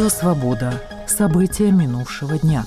Радио «Свобода». События минувшего дня.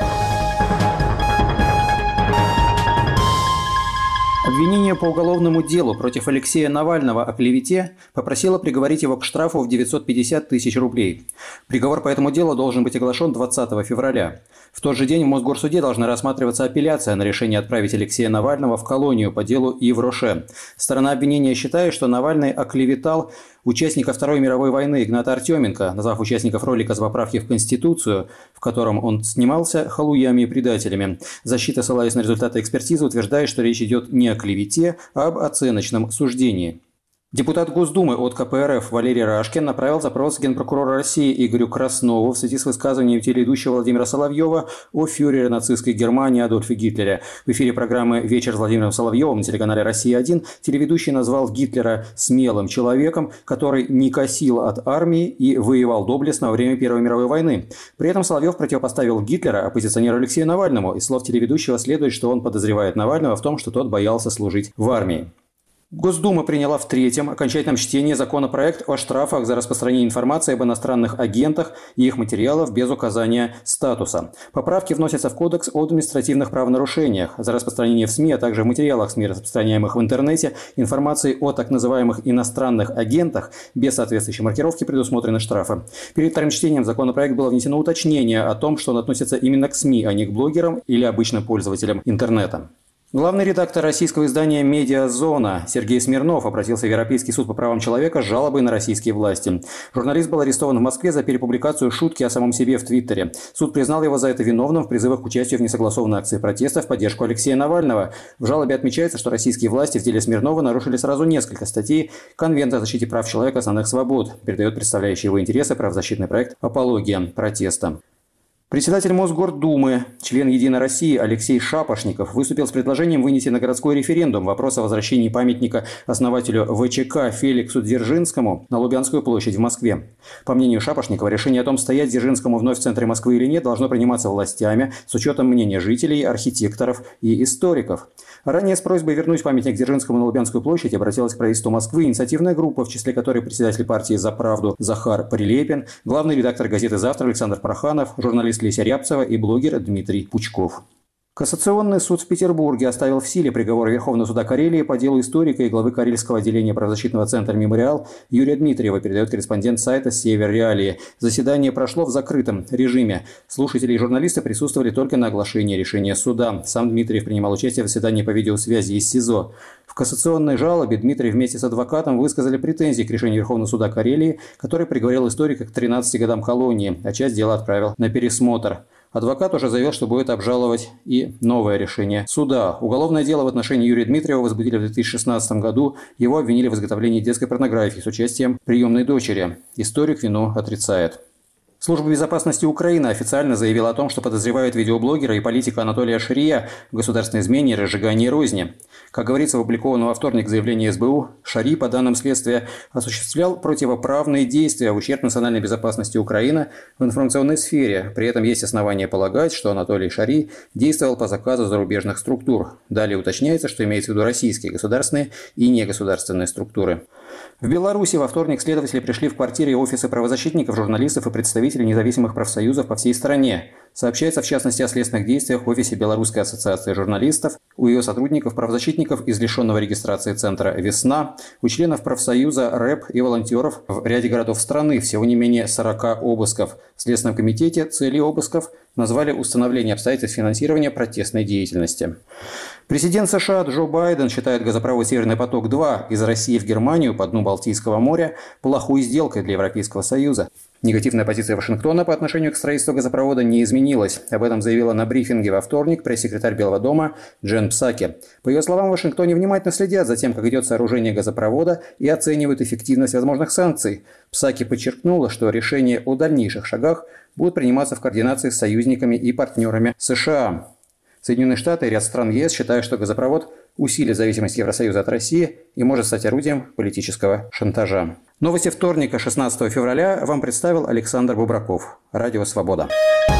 Обвинение по уголовному делу против Алексея Навального о клевете попросило приговорить его к штрафу в 950 тысяч рублей. Приговор по этому делу должен быть оглашен 20 февраля. В тот же день в Мосгорсуде должна рассматриваться апелляция на решение отправить Алексея Навального в колонию по делу Ив Роше. Сторона обвинения считает, что Навальный оклеветал участника Второй мировой войны Игната Артеменко, назвав участников ролика с поправки в Конституцию, в котором он снимался, халуями и предателями. Защита, ссылаясь на результаты экспертизы, утверждает, что речь идет не о клевете, а об оценочном суждении. Депутат Госдумы от КПРФ Валерий Рашкин направил запрос генпрокурору России Игорю Краснову в связи с высказыванием телеведущего Владимира Соловьева о фюрере нацистской Германии Адольфе Гитлере. В эфире программы «Вечер с Владимиром Соловьевым» на телеканале «Россия-1» телеведущий назвал Гитлера смелым человеком, который не косил от армии и воевал доблестно во время Первой мировой войны. При этом Соловьев противопоставил Гитлера оппозиционеру Алексею Навальному. Из слов телеведущего следует, что он подозревает Навального в том, что тот боялся служить в армии. Госдума приняла в третьем окончательном чтении законопроект о штрафах за распространение информации об иностранных агентах и их материалов без указания статуса. Поправки вносятся в Кодекс о административных правонарушениях за распространение в СМИ, а также в материалах СМИ, распространяемых в интернете, информации о так называемых иностранных агентах без соответствующей маркировки предусмотрены штрафы. Перед вторым чтением в законопроект было внесено уточнение о том, что он относится именно к СМИ, а не к блогерам или обычным пользователям интернета. Главный редактор российского издания «Медиазона» Сергей Смирнов обратился в Европейский суд по правам человека с жалобой на российские власти. Журналист был арестован в Москве за перепубликацию шутки о самом себе в Твиттере. Суд признал его за это виновным в призывах к участию в несогласованной акции протеста в поддержку Алексея Навального. В жалобе отмечается, что российские власти в деле Смирнова нарушили сразу несколько статей Конвента о защите прав человека и основных свобод, передает представляющий его интересы правозащитный проект «Апология протеста». Председатель Мосгордумы, член «Единой России» Алексей Шапошников выступил с предложением вынести на городской референдум вопрос о возвращении памятника основателю ВЧК Феликсу Дзержинскому на Лубянскую площадь в Москве. По мнению Шапошникова, решение о том, стоять Дзержинскому вновь в центре Москвы или нет, должно приниматься властями с учетом мнения жителей, архитекторов и историков. Ранее с просьбой вернуть памятник Дзержинскому на Лубянскую площадь обратилась к правительству Москвы инициативная группа, в числе которой председатель партии «За правду» Захар Прилепин, главный редактор газеты «Завтра» Александр Проханов, журналист Леся Рябцева и блогер Дмитрий Пучков. Кассационный суд в Петербурге оставил в силе приговор Верховного суда Карелии по делу историка и главы Карельского отделения правозащитного центра «Мемориал» Юрия Дмитриева, передает корреспондент сайта «Север Реалии». Заседание прошло в закрытом режиме. Слушатели и журналисты присутствовали только на оглашении решения суда. Сам Дмитриев принимал участие в заседании по видеосвязи из СИЗО. В кассационной жалобе Дмитриев вместе с адвокатом высказали претензии к решению Верховного суда Карелии, который приговорил историка к 13 годам колонии, а часть дела отправил на пересмотр. Адвокат уже заявил, что будет обжаловать и новое решение суда. Уголовное дело в отношении Юрия Дмитриева возбудили в 2016 году. Его обвинили в изготовлении детской порнографии с участием приемной дочери. Историк вину отрицает. Служба безопасности Украины официально заявила о том, что подозревает видеоблогера и политика Анатолия Шария в государственной измене и разжигании розни. Как говорится в опубликованном во вторник заявлении СБУ, Шари, по данным следствия, осуществлял противоправные действия в ущерб национальной безопасности Украины в информационной сфере. При этом есть основания полагать, что Анатолий Шари действовал по заказу зарубежных структур. Далее уточняется, что имеется в виду российские государственные и негосударственные структуры. В Беларуси во вторник следователи пришли в квартиры и офисы правозащитников, журналистов и представителей независимых профсоюзов по всей стране. Сообщается в частности о следственных действиях в офисе Белорусской ассоциации журналистов, у ее сотрудников-правозащитников из лишенного регистрации центра «Весна», у членов профсоюза РЭП и волонтеров в ряде городов страны, всего не менее 40 обысков. В Следственном комитете цели обысков назвали установление обстоятельств финансирования протестной деятельности. Президент США Джо Байден считает газопровод «Северный поток-2» из России в Германию по дну Балтийского моря плохой сделкой для Европейского Союза. Негативная позиция Вашингтона по отношению к строительству газопровода не изменилась. Об этом заявила на брифинге во вторник пресс-секретарь Белого дома Джен Псаки. По ее словам, в Вашингтоне внимательно следят за тем, как идет сооружение газопровода, и оценивают эффективность возможных санкций. Псаки подчеркнула, что решения о дальнейших шагах будут приниматься в координации с союзниками и партнерами США. Соединенные Штаты и ряд стран ЕС считают, что газопровод усилит зависимость Евросоюза от России и может стать орудием политического шантажа. Новости вторника, 16 февраля, вам представил Александр Бубраков. Радио «Свобода».